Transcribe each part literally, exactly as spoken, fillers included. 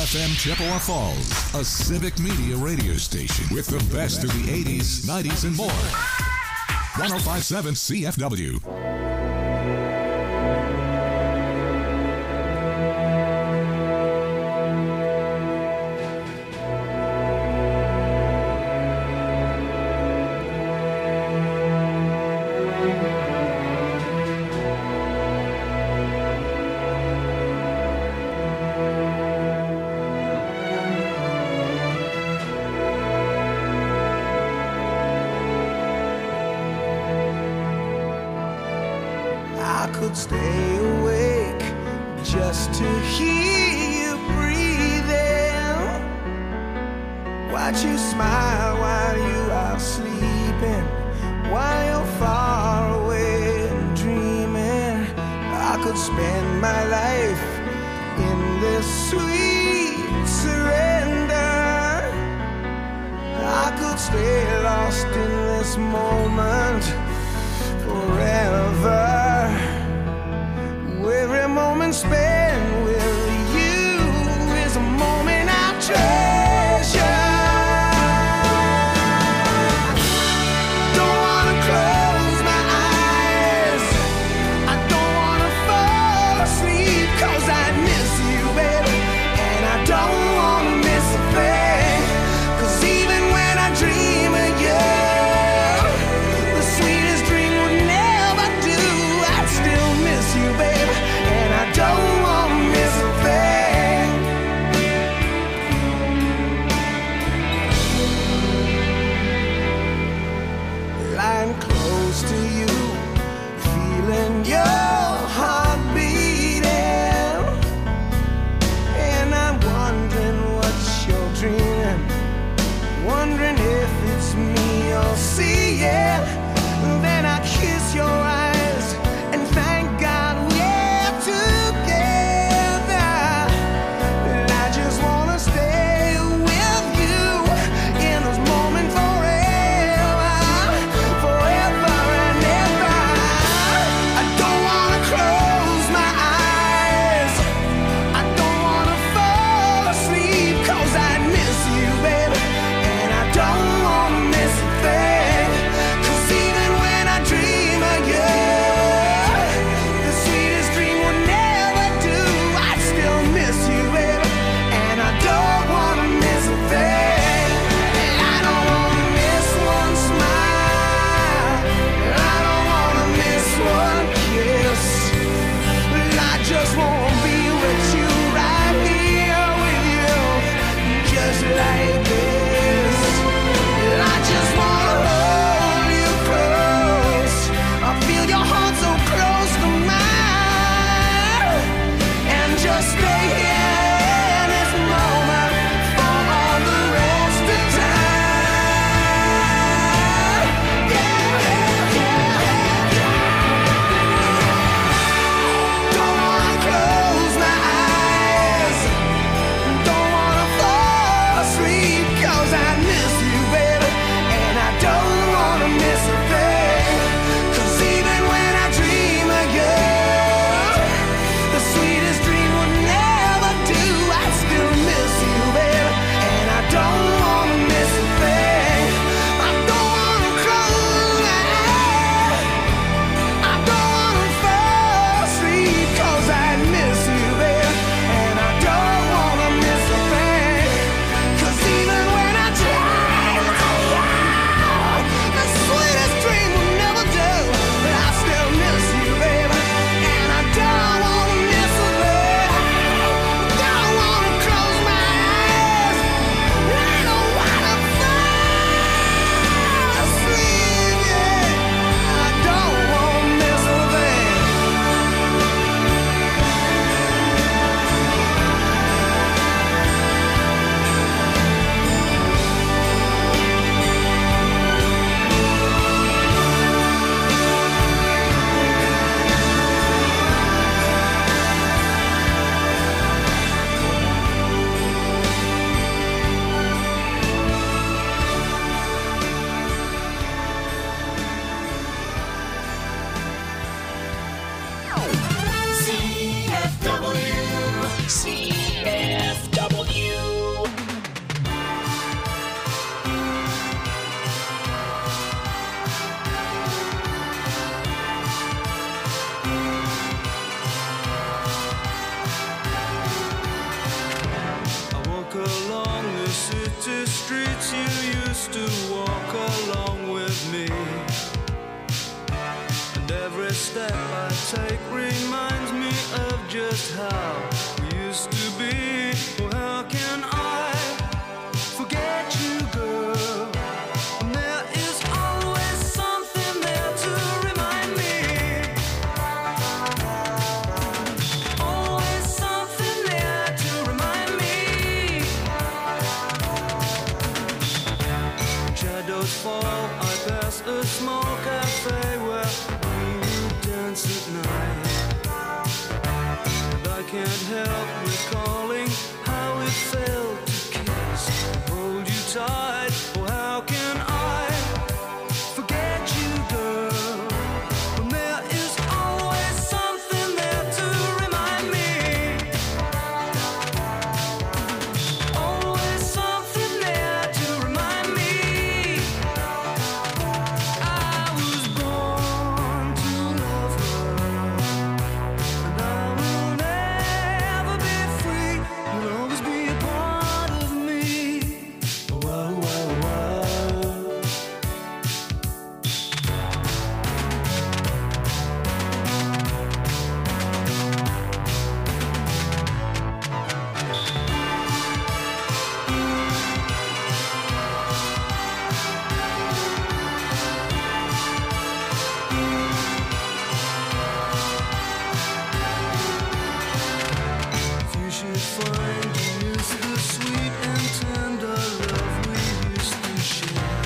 F M Chippewa Falls, a civic media radio station with the best of the eighties, nineties, and more. one oh five point seven C F W. Stay awake just to hear you breathing. Watch you smile while you are sleeping, while you're far away and dreaming. I could spend my life in this sweet surrender. I could stay lost in this moment forever. Every moment spent with you is a moment I treasure. Don't wanna close my eyes, I don't wanna fall asleep, 'cause I miss you, baby, and I don't wanna miss a thing. 'Cause even when I dream of you, the sweetest dream would never do. I'd still miss you, baby, I don't want to miss a thing. Lying close to you, feeling your heart beating, and I'm wondering what you're dreaming, wondering if it's me you're seeing. Then I kiss your eyes and thank God we're together. And I just wanna stay with you in this moment forever, forever and ever. I don't wanna close my eyes, I don't wanna fall asleep, 'cause I miss you, baby, and I don't wanna miss a thing. 'Cause empty streets you used to walk along with me. And every step I take reminds me of just how we used to be. Oh, how can I forget you, girl? And there is always something there to remind me. Always something there to remind me. When shadows fall, I pass a small cafe where we dance at night. And I can't help recalling how it felt to kiss and hold you tight. Oh, how can I forget you, girl? When there is always something there to remind me. Always something there to remind me. I was born to love her, and I will never be free. You'll always be a part of me. Whoa, whoa, whoa. If you should find you miss the sweet and tender love we used to share,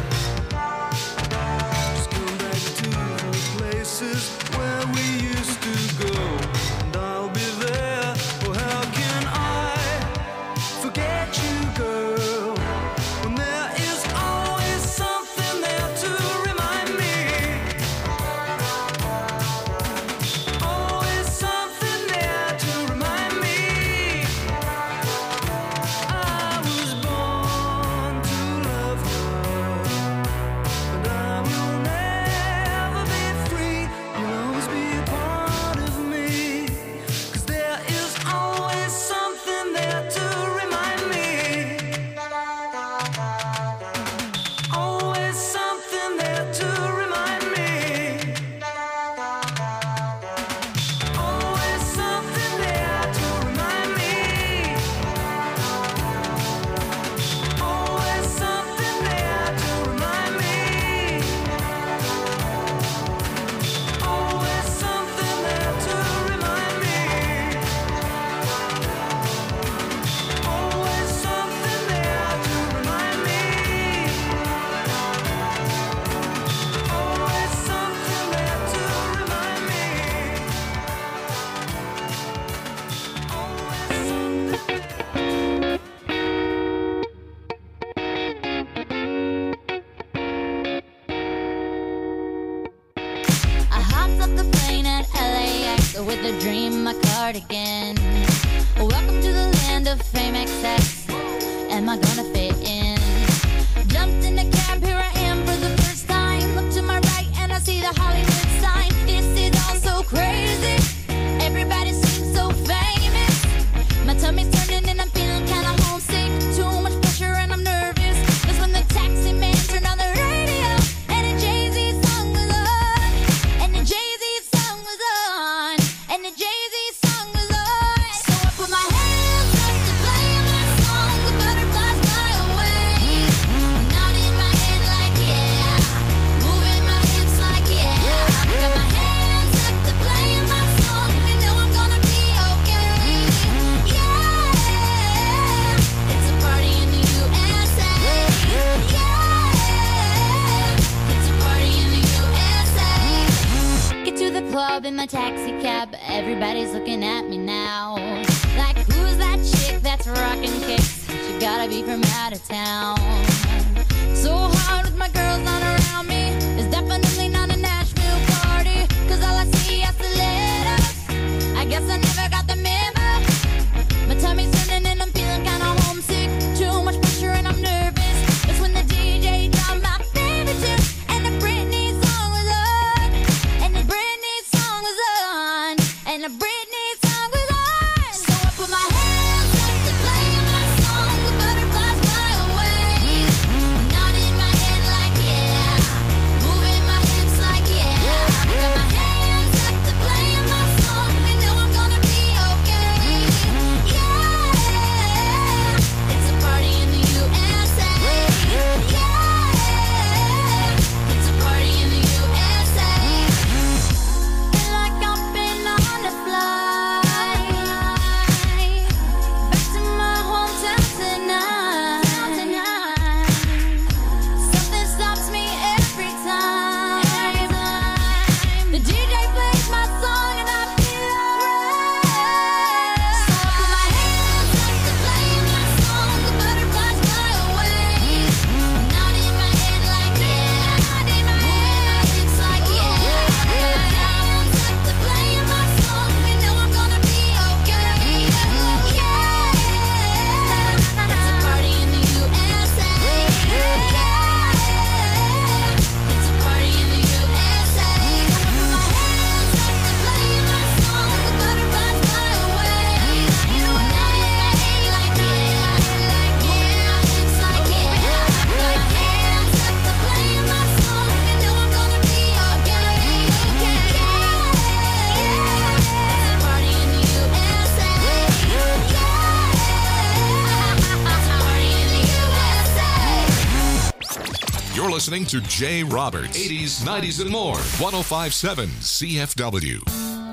just come back to the places where we used to go, and I'll be there. Oh, how can I forget you, girl? When there is always something there to remind me. Always something there to remind me. I was born to love her, and I will never be free. You'll always be a part of me. 'Cause there is always something there to remind me. Always something there to remind me. Always something there to remind me. Always something there to remind me. Always something there to remind me. Always something there to remind me. Always something there to remind me. I hopped off the plane at L A X with a dream, my cardigan. Welcome to the land of fame excess. Am I gonna fit in? Jumped in the cab, here I am for the first time. Look to my right and I see the Hollywood sign. This is all so crazy. Everybody seems so famous. My tummy's turning and I'm feeling kinda homesick. Too much pressure and I'm nervous. That's when the taxi man turned on the radio and a Jay-Z song was on. And the Jay-Z song was on. And the Jay-Z song was on. So I put my hands up to play my song. The butterflies fly away. Nod in my head like yeah. Moving my hips like yeah. Got my hands up to play my song. You know I'm gonna be okay. Yeah. It's a party in the U S A. Yeah. It's a party in the U S A. Get to the club in my taxi cab. Everybody's looking at me now. Like, who's that chick that's rocking kicks? She gotta be from out of town. So hard with my girls not around me. It's definitely not a Nashville party. 'Cause all I see is the letters. I guess I never got the memo. My tummy's turning and I'm feeling kinda homesick. Too much pressure and I'm nervous. It's when the D J dropped my favorite tune. And the Britney song was on. And the Britney song was on. And the Britney song was on. So I put my hands up to play my song. The butterflies fly away. You're listening to Jay Roberts, eighties, nineties, and more. one oh five point seven C F W.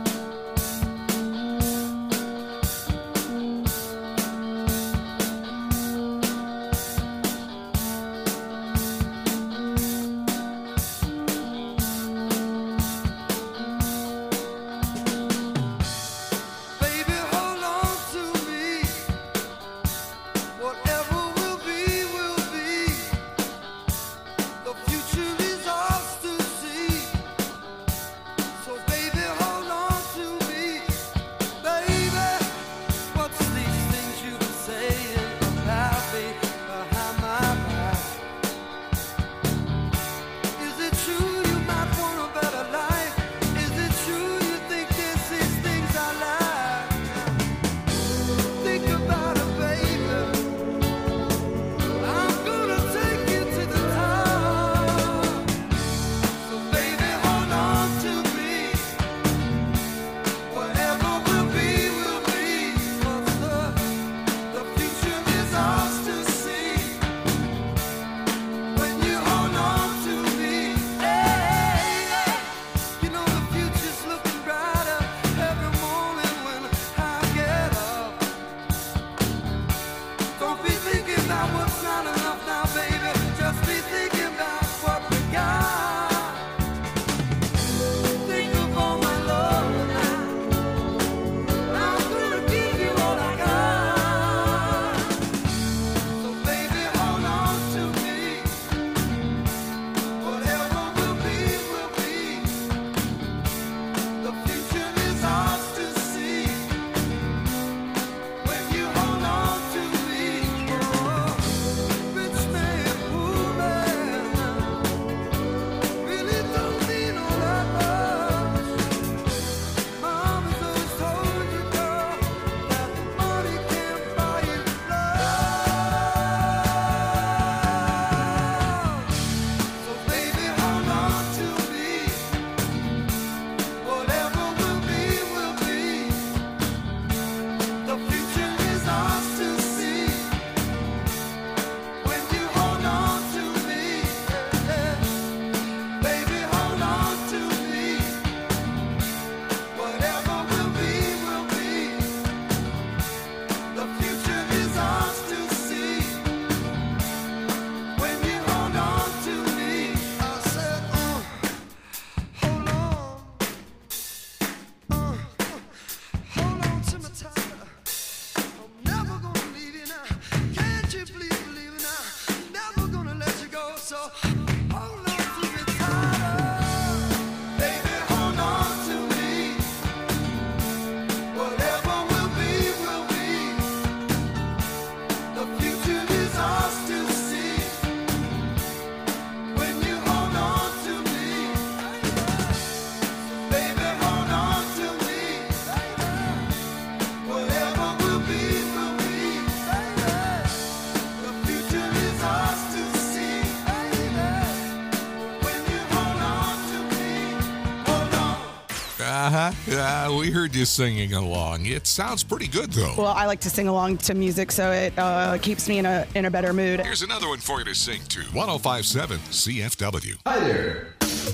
Uh-huh. Uh, we heard you singing along. It sounds pretty good, though. Well, I like to sing along to music, so it uh, keeps me in a in a better mood. Here's another one for you to sing to. one oh five point seven C F W. Hi there.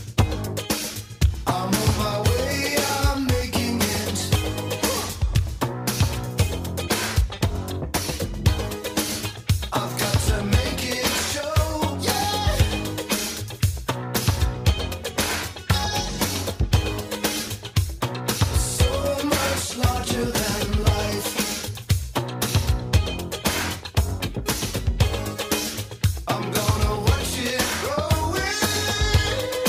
I'm on my way, I'm making it. I've got to make it show, yeah. So much larger than life. I'm gonna watch it growing.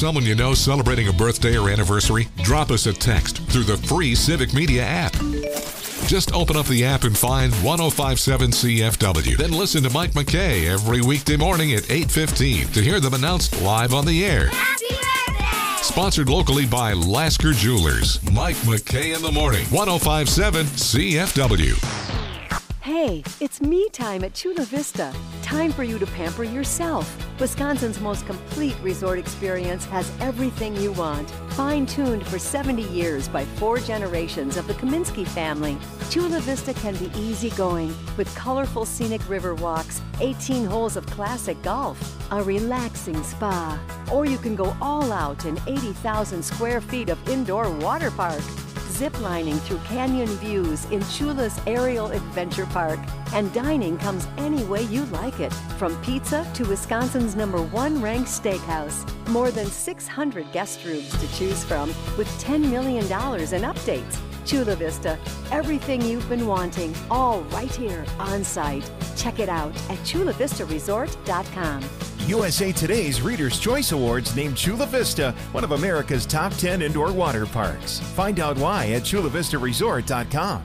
someone you know celebrating a birthday or anniversary? Drop us a text through the free Civic Media app. Just open up the app and find ten fifty-seven C F W. Then listen to Mike McKay every weekday morning at eight fifteen to hear them announced live on the air. Happy birthday! Sponsored locally by Lasker Jewelers. Mike McKay in the morning. ten fifty-seven C F W. Hey, it's me time at Chula Vista. Time for you to pamper yourself. Wisconsin's most complete resort experience has everything you want. Fine-tuned for seventy years by four generations of the Kaminsky family. Chula Vista can be easygoing with colorful scenic river walks, eighteen holes of classic golf, a relaxing spa. Or you can go all out in eighty thousand square feet of indoor water park. Ziplining through canyon views in Chula's Aerial Adventure Park. And dining comes any way you like it, from pizza to Wisconsin's number one ranked steakhouse. More than six hundred guest rooms to choose from with ten million dollars in updates. Chula Vista, everything you've been wanting, all right here on site. Check it out at chula vista resort dot com. U S A Today's Reader's Choice Awards named Chula Vista one of America's top ten indoor water parks. Find out why at chula vista resort dot com.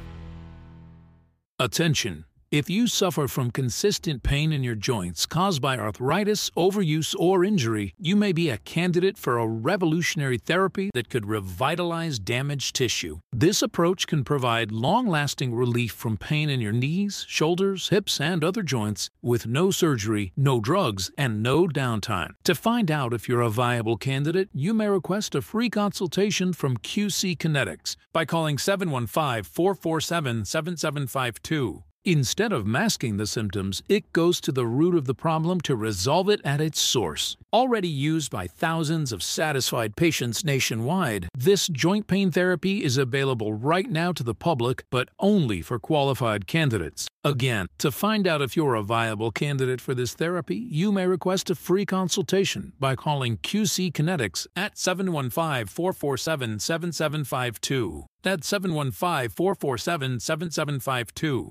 Attention! If you suffer from consistent pain in your joints caused by arthritis, overuse, or injury, you may be a candidate for a revolutionary therapy that could revitalize damaged tissue. This approach can provide long-lasting relief from pain in your knees, shoulders, hips, and other joints with no surgery, no drugs, and no downtime. To find out if you're a viable candidate, you may request a free consultation from Q C Kinetics by calling seven one five, four four seven, seven seven five two. Instead of masking the symptoms, it goes to the root of the problem to resolve it at its source. Already used by thousands of satisfied patients nationwide, this joint pain therapy is available right now to the public, but only for qualified candidates. Again, to find out if you're a viable candidate for this therapy, you may request a free consultation by calling Q C Kinetics at seven one five, four four seven, seven seven five two. That's seven one five, four four seven, seven seven five two.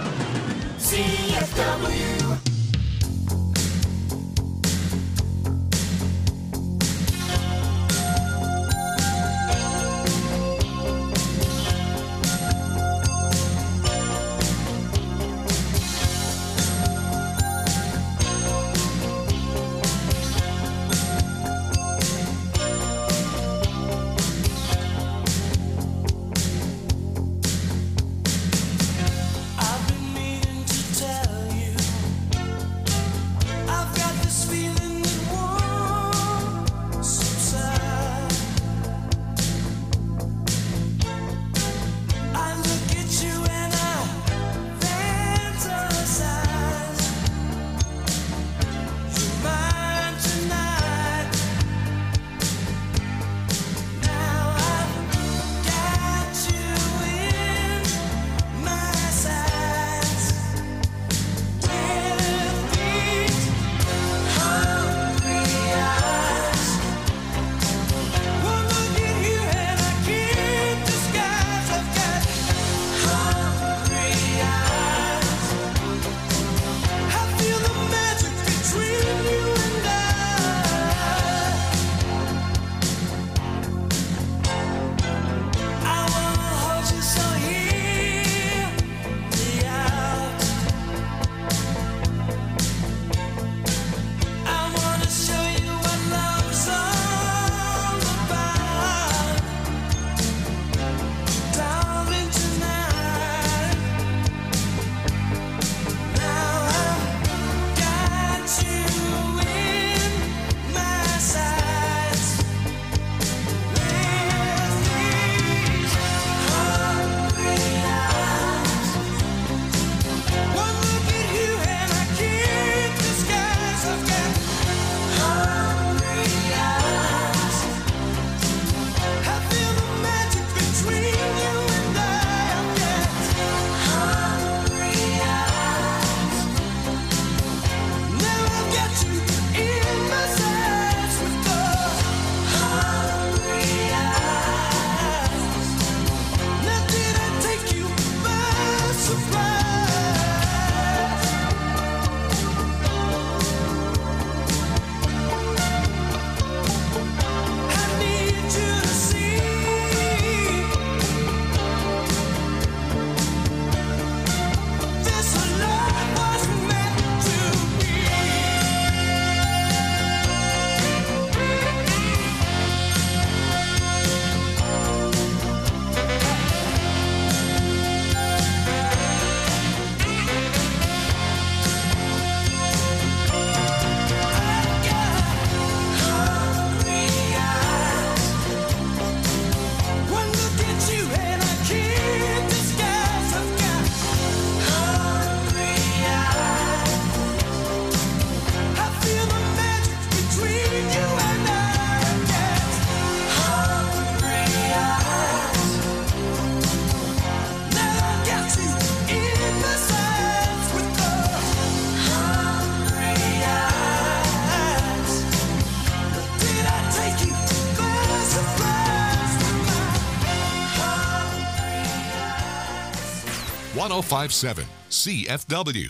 C F W. I've been meaning to tell you one oh five point seven C F W.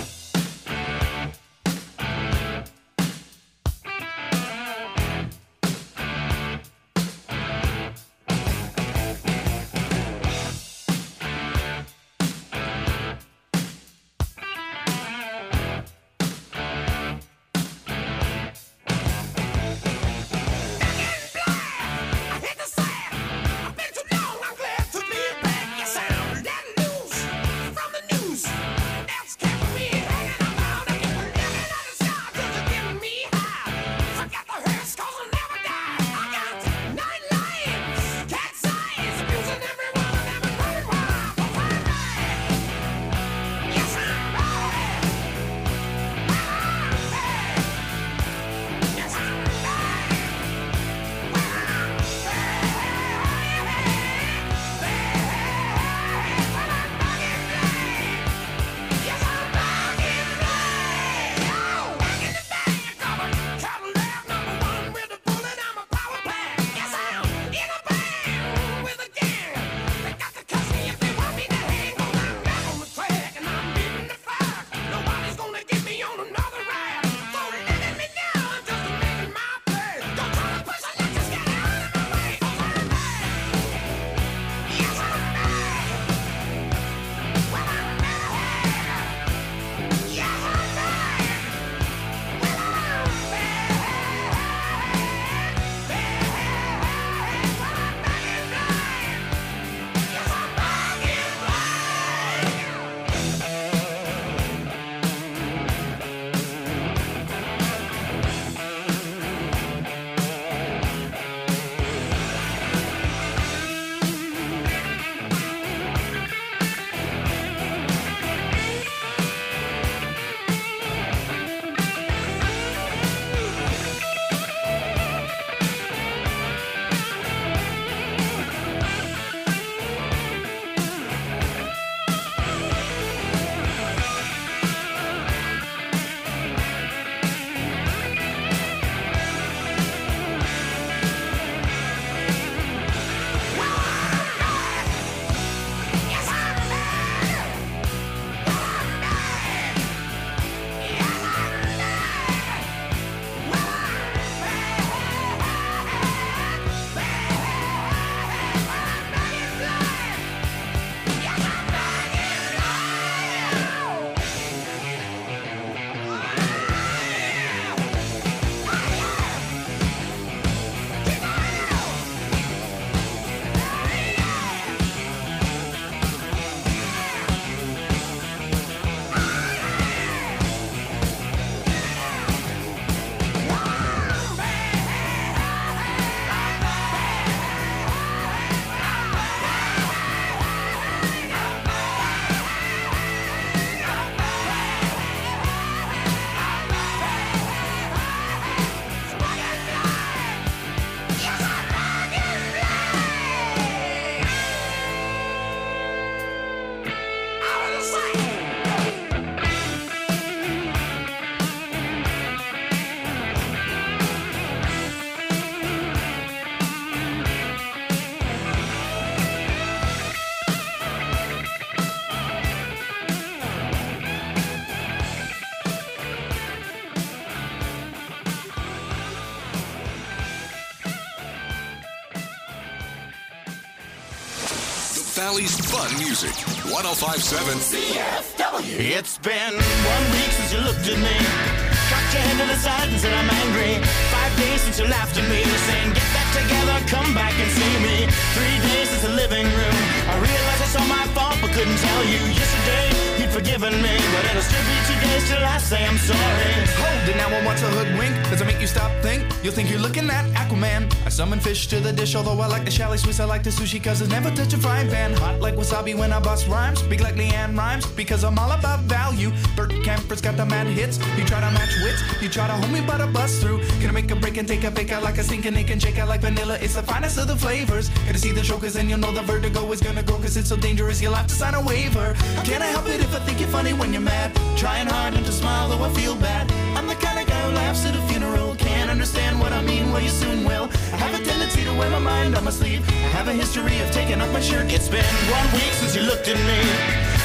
Valley's fun music. one oh five point seven C F W. It's been one week since you looked at me, cocked your head to the side and said I'm angry. Five days since you laughed at me, saying get back together, come back and see me. Three days since the living room, I realized it's all my fault but couldn't tell you. Yesterday you'd forgiven me, but it'll still be two days till I say I'm sorry. Hold it now, I want to hoodwink. Does it make you stop think? You'll think you're looking at Aquaman. I summon fish to the dish, although I like the chalet Swiss, I like the sushi cause it's never touch a frying pan. Hot like wasabi when I bust rhymes, big like Leanne Rhymes, because I'm all about value. Bert Camper's got the mad hits. You try to match wits, you try to hold me but I bust through. Gonna make a break and take a fake out like a stinking Nick and shake out like vanilla. It's the finest of the flavors. Gonna see the show cause then you'll know the vertigo is gonna go cause it's so dangerous you'll have to sign a waiver. Can't I help it if I think you're funny when you're mad? Trying hard not to smile though I feel bad. I'm the kind of guy who laughs at a funeral. Can't understand what I mean, well you soon will. I have a tendency to wear my mind on my sleeve. I have a history of taking off my shirt. It's been one week since you looked at me,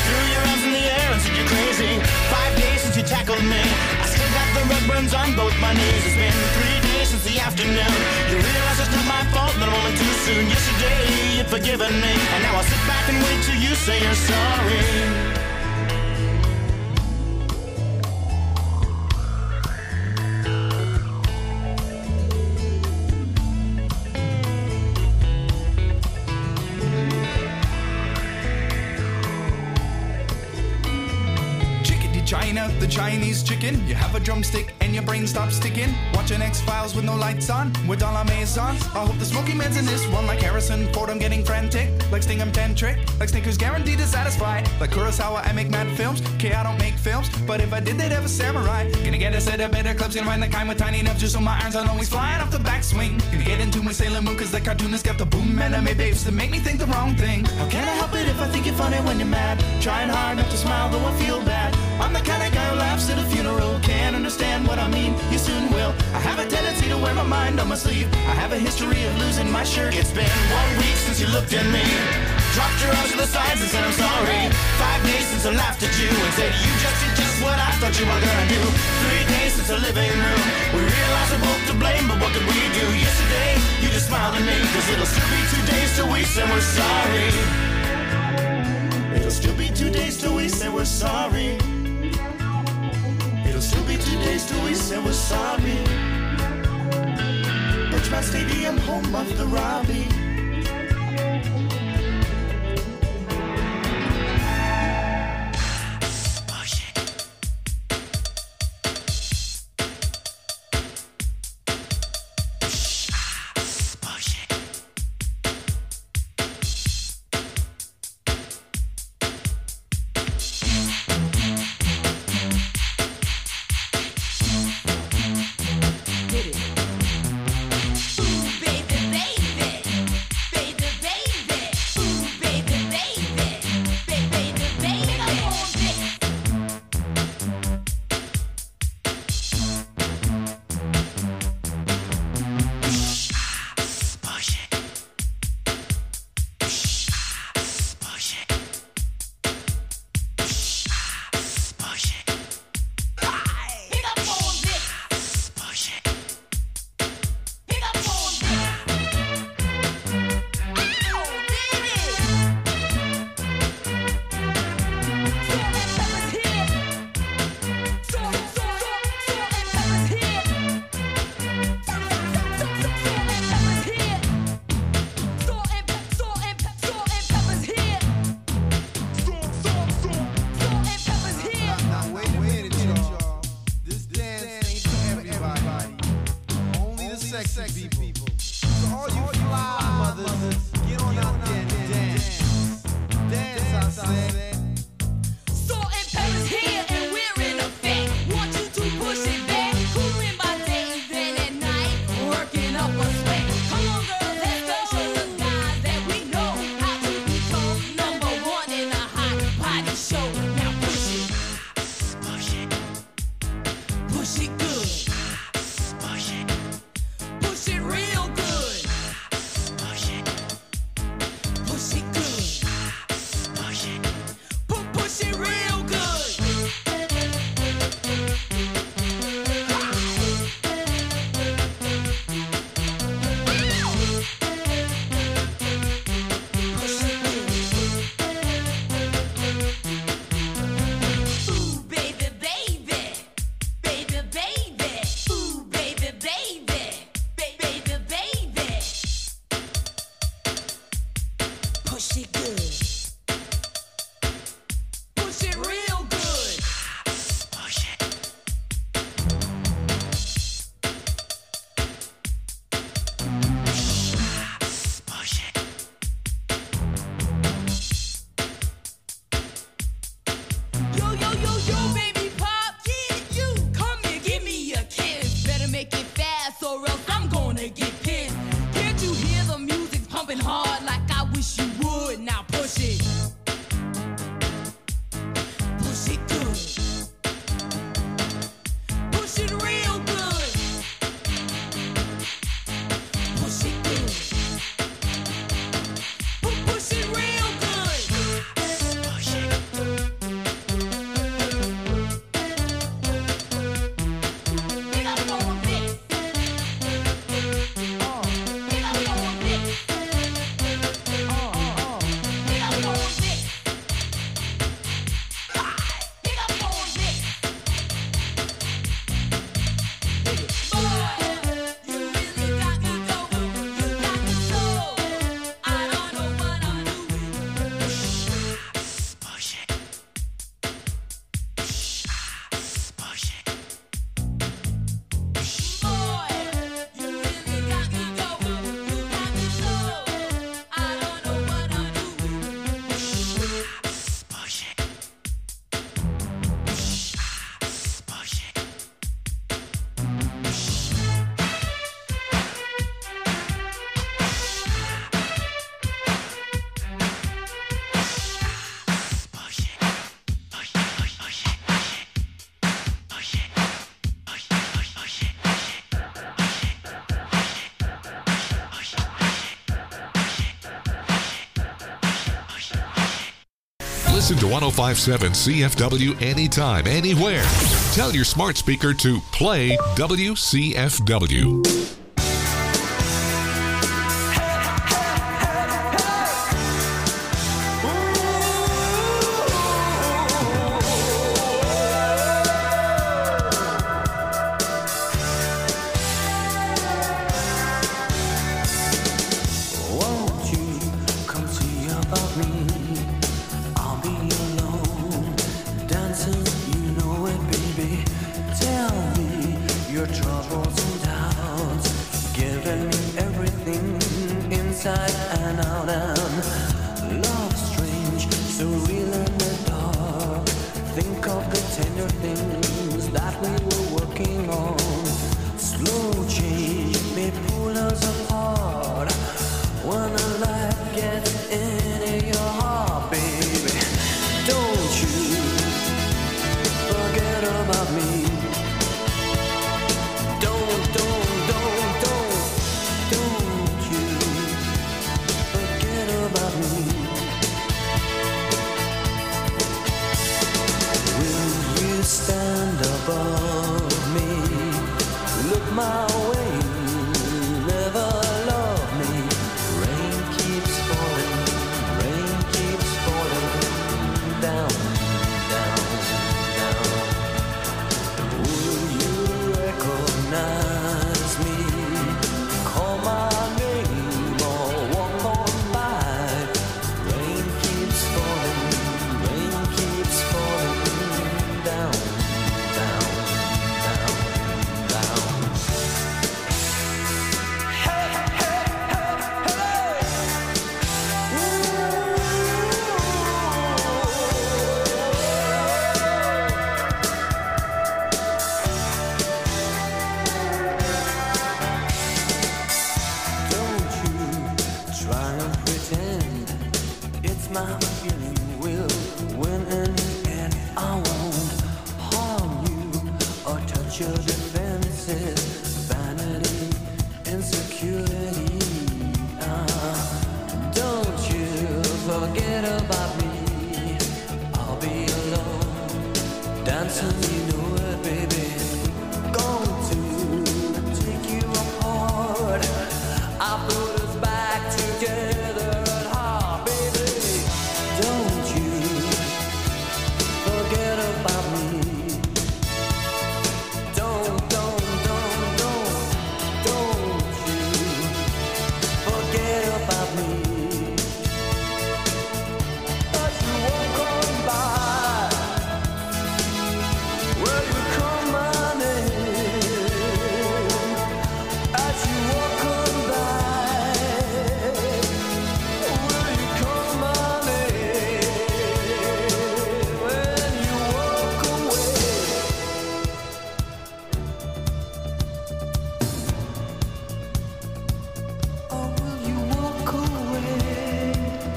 threw your arms in the air and said you're crazy. Five days since you tackled me. I still got the red burns on both my knees. It's been three days since the afternoon. You realize it's not my fault, but a moment too soon. Yesterday you'd forgiven me, and now I'll sit back and wait till you say you're sorry. China, the Chinese chicken. You have a drumstick and your brain stops sticking. Watching X-Files with no lights on, with all our maisons. I hope the smoky man's in this one like Harrison Ford. I'm getting frantic, like Sting I'm tantric, like Snickers guaranteed to satisfy. Like Kurosawa, I make mad films. Okay, I don't make films, but if I did, they'd have a samurai. Gonna get a set of better clubs, gonna find the kind with tiny enough just so my irons aren't always flying off the backswing. Gonna get into my Sailor Moon, cause the cartoonist got the boom anime babes that make me think the wrong thing. How can I help it if I think you're funny when you're mad? Trying hard not to smile, though I feel bad. I'm the kind of guy who laughs at a funeral. Can't understand what I mean, you soon will. I have a tendency to wear my mind on my sleeve. I have a history of losing my shirt. It's been one week since you looked at me, dropped your arms to the sides and said I'm sorry. Five days since I laughed at you and said you just did just what I thought you were gonna do. Three days since the living room, we realized we're both to blame, but what could we do? Yesterday, you just smiled at me, cause it'll still be two days till we say we're sorry. It'll still be two days till we say we're sorry. It'll still be two days till we say we're sorry. Birchmount Stadium, home of the Robbie. Get pissed. Can't you hear the music pumping hard like I wish you would? Now push Listen to one oh five point seven C F W anytime, anywhere. Tell your smart speaker to play W C F W. Won't you come see about me? I'll be alone, dancing, you know it, baby. Tell me your troubles and doubts, giving me everything inside and out. And love strange, so real in the dark. Think of the tender things that we were working on. Slow change may pull us apart. When a life gets into your heart, baby, don't you forget about me. Don't, don't, don't, don't, don't you forget about me. Will you stand above me? Look my way, never love me. Rain keeps falling, rain keeps falling down, down, down. Will you recognize me? Call my name or walk on by. Rain keeps falling, rain keeps falling down, down, down, down. Don't you try and pretend it's my feeling will win in the end. I won't harm you or touch your defenses, vanity, insecurity. Ah, don't you forget about me. I'll be alone, dancing, you know it, baby. Going to take you apart. I put us back together at heart, baby. Don't you forget about me. Don't, don't, don't, don't, don't you forget about me. As you walk on by, will you call my name? As you walk on by, will you call my name? When you walk away, or will you walk away?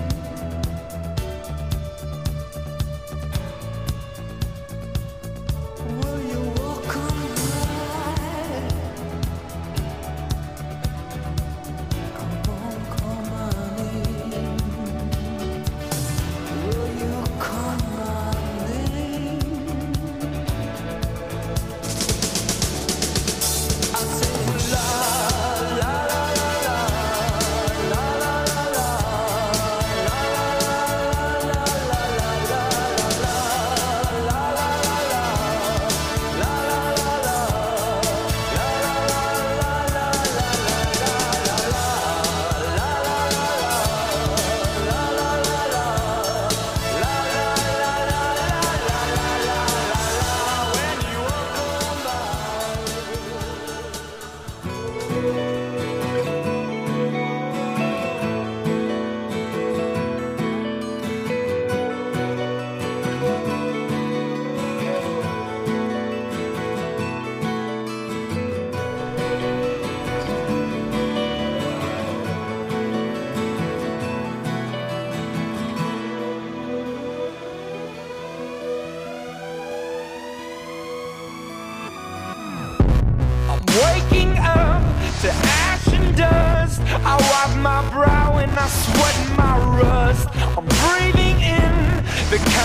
Will you walk on by? Come on, call my name. Will you call my name? I say la la la la la la la la Waking up to ash and dust. I wipe my brow and I sweat my rust. I'm breathing in the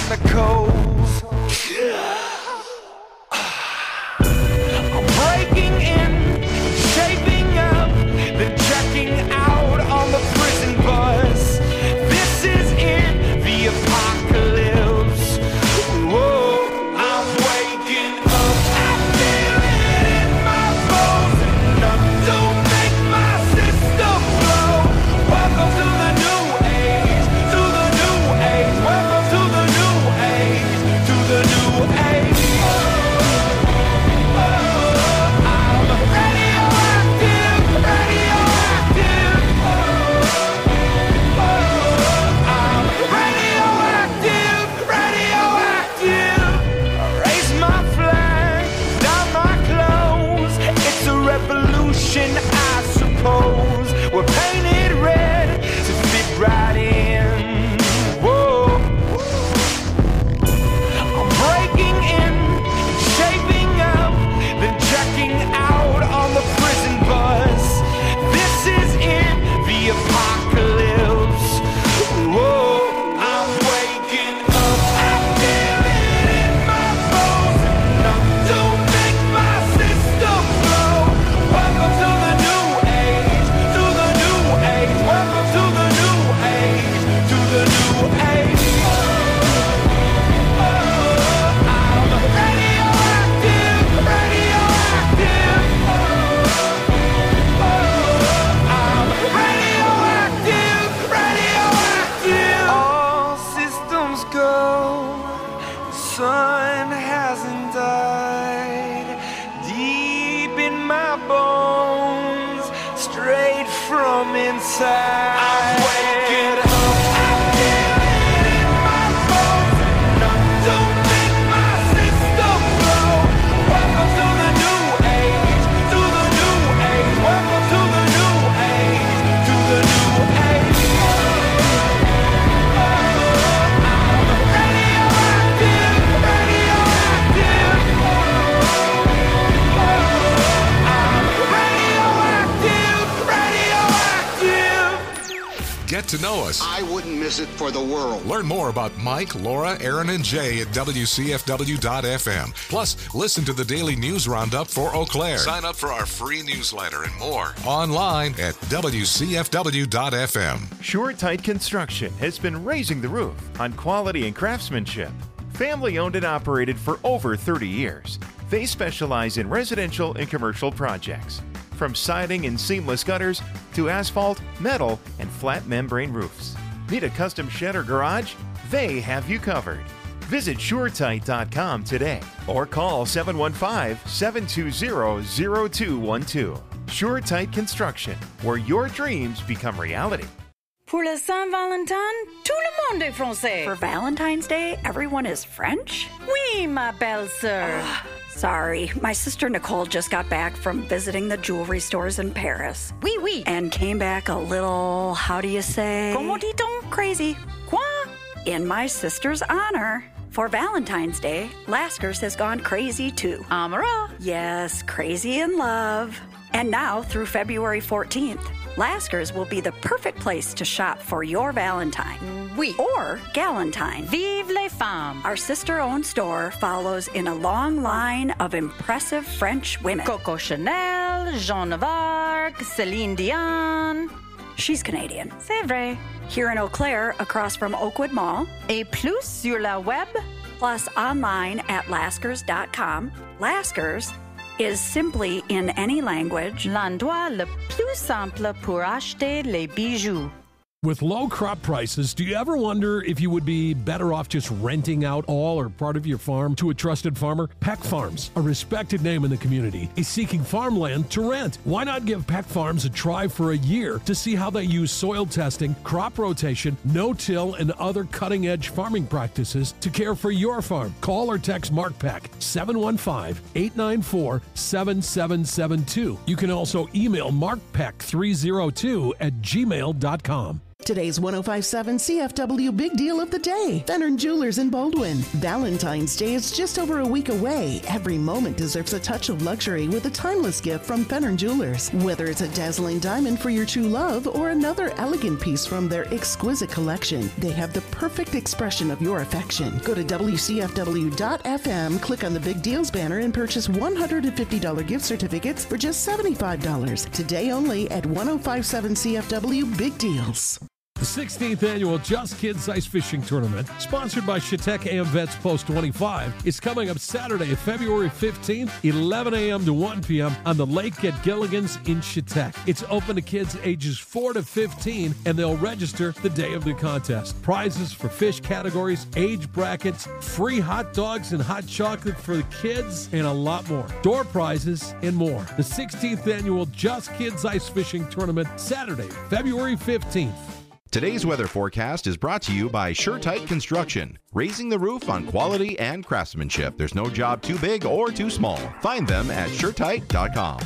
Get to know us. I wouldn't miss it for the world. Learn more about Mike, Laura, Aaron, and Jay at W C F W dot F M. Plus, listen to the daily news roundup for Eau Claire. Sign up for our free newsletter and more online at W C F W dot F M. SureTight Construction has been raising the roof on quality and craftsmanship. Family owned and operated for over thirty years. They specialize in residential and commercial projects, from siding and seamless gutters to asphalt, metal, and flat membrane roofs. Need a custom shed or garage? They have you covered. Visit Sure Tight dot com today or call seven one five, seven two zero, zero two one two. SureTight Construction, where your dreams become reality. Pour la Saint-Valentin, tout le monde est français. For Valentine's Day, everyone is French? Oui, ma belle-sœur. Sorry, my sister Nicole just got back from visiting the jewelry stores in Paris. Oui, oui. And came back a little, how do you say? Comment dit-on? Crazy. Quoi? In my sister's honor. For Valentine's Day, Lasker's has gone crazy too. Amara. Yes, crazy in love. And now through February fourteenth, Lasker's will be the perfect place to shop for your Valentine. Oui. Or Galentine. Vive les femmes. Our sister-owned store follows in a long line of impressive French women. Coco Chanel, Jeanne of Arc, Celine Dion. She's Canadian. C'est vrai. Here in Eau Claire, across from Oakwood Mall. Et plus sur la web. Plus online at Laskers dot com. Laskers is simply in any language l'endroit le plus simple pour acheter les bijoux. With low crop prices, do you ever wonder if you would be better off just renting out all or part of your farm to a trusted farmer? Peck Farms, a respected name in the community, is seeking farmland to rent. Why not give Peck Farms a try for a year to see how they use soil testing, crop rotation, no-till, and other cutting-edge farming practices to care for your farm? Call or text Mark Peck, seven one five, eight nine four, seven seven seven two. You can also email mark peck three oh two at gmail dot com. Today's one oh five point seven C F W Big Deal of the Day. Fenner Jewelers in Baldwin. Valentine's Day is just over a week away. Every moment deserves a touch of luxury with a timeless gift from Fenner Jewelers. Whether it's a dazzling diamond for your true love or another elegant piece from their exquisite collection, they have the perfect expression of your affection. Go to W C F W dot F M, click on the Big Deals banner, and purchase one hundred fifty dollars gift certificates for just seventy-five dollars. Today only at one oh five point seven C F W Big Deals. The sixteenth Annual Just Kids Ice Fishing Tournament, sponsored by Chautauqua AmVets Post twenty-five, is coming up Saturday, February fifteenth, eleven a.m. to one p.m. on the lake at Gilligan's in Chautauqua. It's open to kids ages four to fifteen, and they'll register the day of the contest. Prizes for fish categories, age brackets, free hot dogs and hot chocolate for the kids, and a lot more. Door prizes and more. The sixteenth Annual Just Kids Ice Fishing Tournament, Saturday, February fifteenth. Today's weather forecast is brought to you by SureTight Construction, raising the roof on quality and craftsmanship. There's no job too big or too small. Find them at Sure Tight dot com.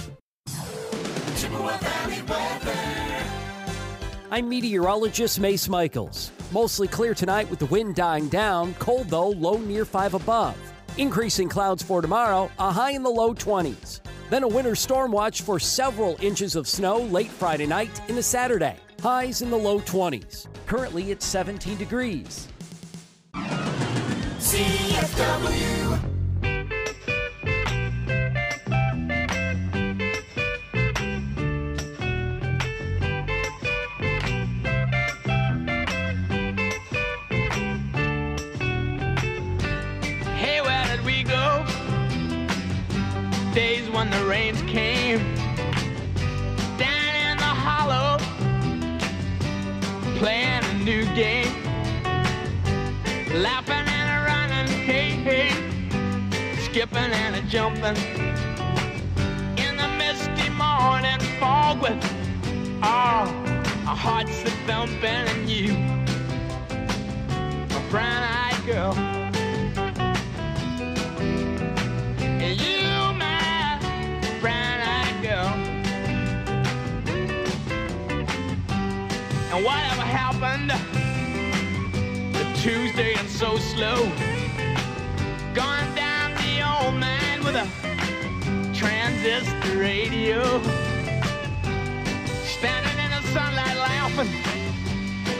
I'm meteorologist Mace Michaels. Mostly clear tonight with the wind dying down, cold though, low near five above. Increasing clouds for tomorrow, a high in the low twenties. Then a winter storm watch for several inches of snow late Friday night into Saturday. Highs in the low twenties. Currently it's seventeen degrees. C F W. Hey, where did we go? Days when the rains came down in the hollow, playing a new game, laughing and a running, hey, hey, skipping and a jumping in the misty morning fog with oh, our hearts a thumping, and you, my brown-eyed girl, and you, my brown-eyed girl. And whatever happened to Tuesday and so slow, gone down the old man with a transistor radio, standing in the sunlight laughing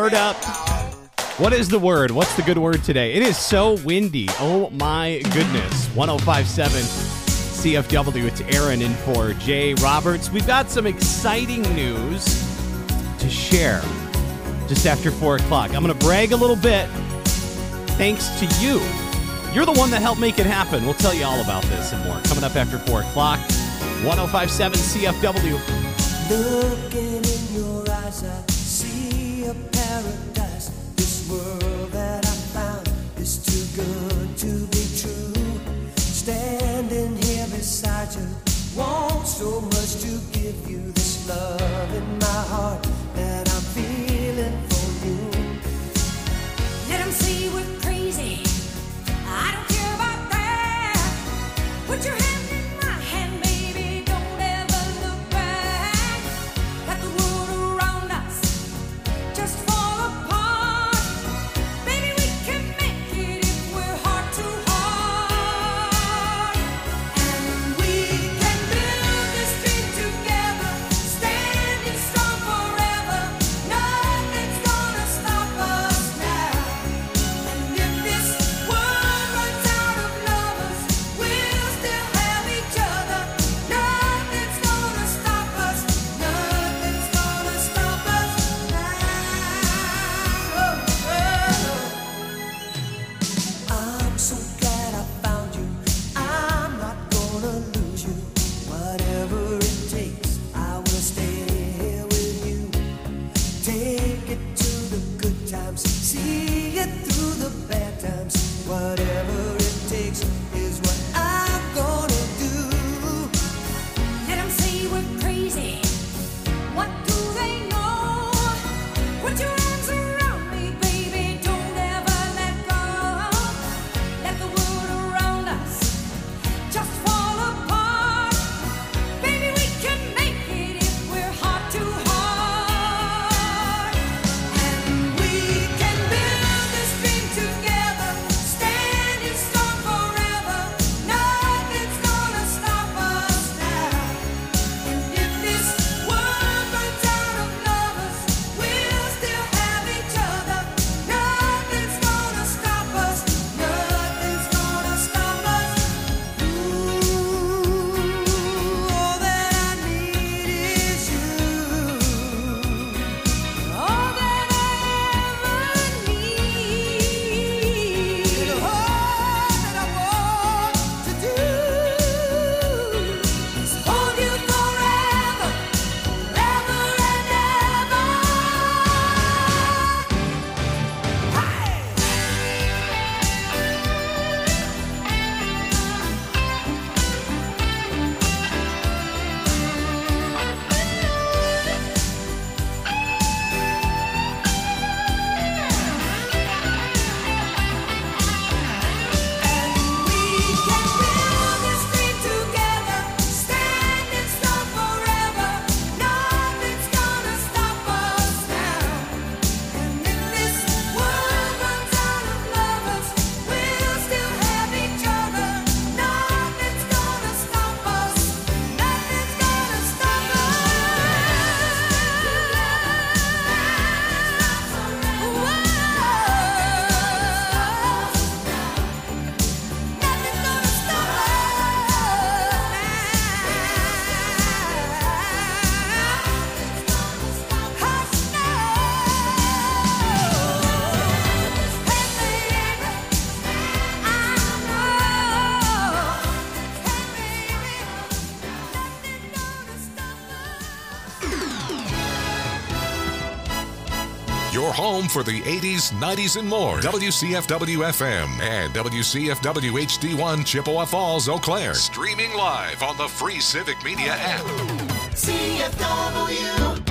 Word up. What is the word? What's the good word today? It is so windy. Oh, my goodness. ten fifty-seven C F W. It's Aaron in for Jay Roberts. We've got some exciting news to share just after four o'clock. I'm going to brag a little bit thanks to you. You're the one that helped make it happen. We'll tell you all about this and more coming up after four o'clock. ten fifty-seven C F W. Looking in your eyes, I see a paradise. This world that I found is too good to be true. Standing here beside you, want so much to give you this love in my heart that I'm feeling for you. Let them say we're crazy. I don't care about that. Put your hand in my hand, baby. Don't ever look back. Let the world around us just fall apart. Baby, we can make it if we're heart to heart. And we can build this dream together, standing strong forever. Nothing's gonna stop us now. And if this world runs out of lovers, we'll still have each other. Nothing's gonna stop us. Nothing's gonna stop us now. I'm so glad I found you. I'm not gonna lose you. Whatever it takes, I will stay here with you. Take it to the good times, see it through the bad times. Whatever it takes is what I'm gonna do. Let them say we're crazy. What do they know? Put your arms around me, baby. Don't ever let go. Let the world around us just fall apart. Baby, we can make it if we're heart to heart. And we can build this dream together, standing strong forever. Nothing's gonna stop us now. And if this world runs out of lovers, we'll still have each other. Nothing's gonna stop us. Nothing's gonna stop us. Ooh, all that I need is you. All that I ever need. And all that I want to do is hold you forever, forever and ever. Standing strong forever, nothing's gonna stop us now. And if this world runs out of lovers, we'll still have each other. Nothing's gonna stop us. Nothing's gonna stop Your home for the eighties, nineties, and more. W C F W F M and W C F W H D one Chippewa Falls, Eau Claire. Streaming live on the free Civic Media app. C F W.